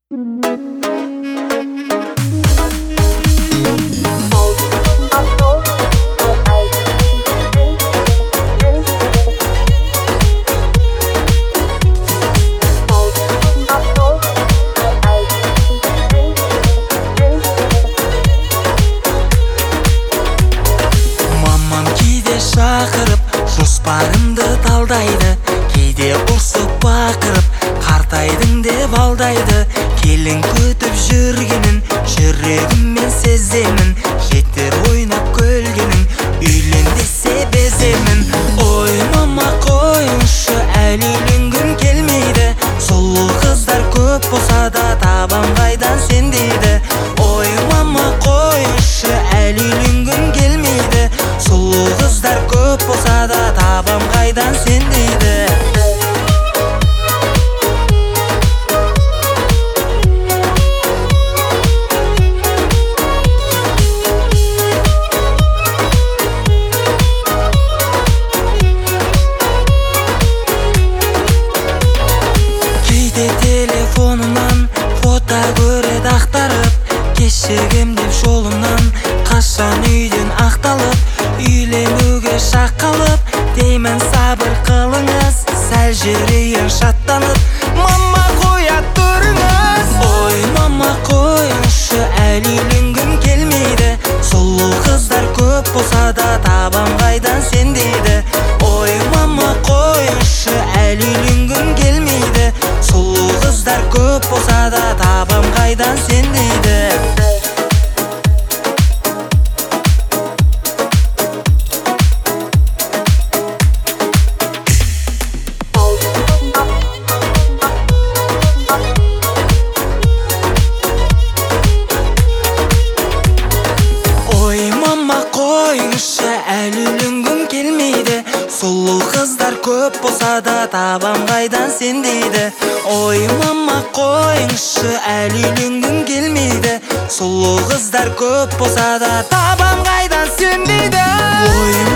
Жоспарымды талдайды, кейде ұрсып бақырып, қартайдың деп алдайды. Келін күтіп жүргенін жүрегіммен сеземін, жетер ойнап көлгенің үйлен десе беземін. Ой мама қойыңшы, әлі үйленгім келмейді, сұлу қыздар көп болса да табам қайдан сен дейді. Ой мама қойыңшы, әлі үйленгім келмейді, сұлу қыздар көп болса да табам қайдан сен дейді. Кейде телефонынан фото көреді ақтарып, кешігем деп жолымнан қашан үйден ақталып, үйленуге шақ қалып, деймін сабыр қылыңыз, сәл жүрейін шаттанып. Мама қоя тұрыңыз. Ой мама қойыңшы, әлі үйленгім келмейді, сұлу қыздар көп болса да табам қайдан сен дейді. Ой мама қойыңшы, әлі үйленгім келмейді, сұлу қыздар көп болса да табам қайдан сен дейді. Қойыңшы, әлі үйленгім келмейді, сұлу қыздар көп болса да табам қайдан сен дейді. Ой мама қойыңшы, әлі үйленгім келмейді, сұлу қыздар көп болса да табам қайдан сен дейді. Ой